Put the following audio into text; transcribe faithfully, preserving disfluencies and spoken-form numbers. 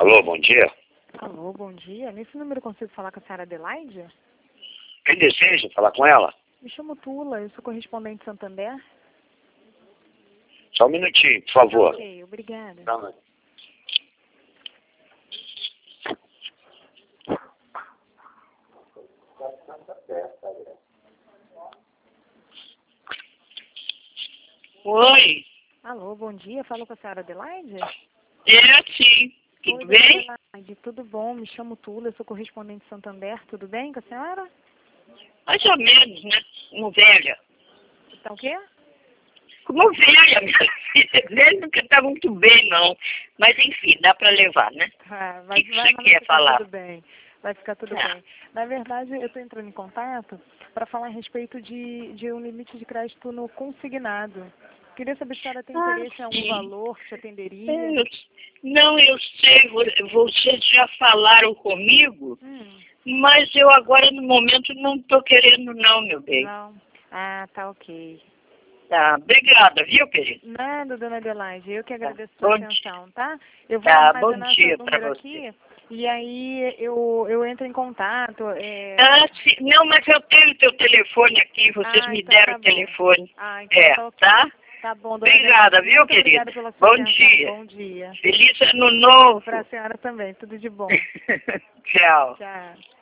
Alô, bom dia. Alô, bom dia. Nesse número eu consigo falar com a senhora Adelaide? Quem deseja falar com ela? Me chamo Tula, eu sou correspondente de Santander. Só um minutinho, por favor. Ok, obrigada. Não, Oi, Alô, bom dia. Falo com a senhora Adelaide? é sim. Tudo Oi, bem? dona Adelaide, tudo bom? Me chamo Tula, eu sou correspondente de Santander. Tudo bem com a senhora? Mais ou menos, né? Como velha. Tá o quê? Como velha, minha filha. Velha nunca está muito bem, não. Mas enfim, dá para levar, né? Ah, O vai, que, que vai você mas quer ficar falar? tudo bem. Vai ficar tudo Tá. bem. Na verdade, eu estou entrando em contato para falar a respeito de, de um limite de crédito no consignado. Queria saber se a senhora tem Ah, interesse em algum sim. valor que te atenderia. Eu- não, eu sei, vo- vocês já falaram comigo, Hum, mas eu agora no momento não estou querendo não, meu bem. não. Ah, tá ok. Tá, obrigada, viu, querido? Nada, dona Adelaide. Eu que Tá. agradeço a sua Bom atenção, tá? Eu vou Tá, bom armazenar dia seu para número você. aqui e aí eu, eu entro em contato. É... Ah, sim. Não, mas eu tenho o teu telefone aqui, vocês Ah, me então deram tá o bom. telefone. Ah, então É, tá ok. tá? Tá bom, dona Obrigada, Adelaide. viu, Muito querida? obrigada pela sua Bom atenção. dia. Bom dia. Feliz ano novo. Para a senhora também. Tudo de bom. Tchau. Tchau.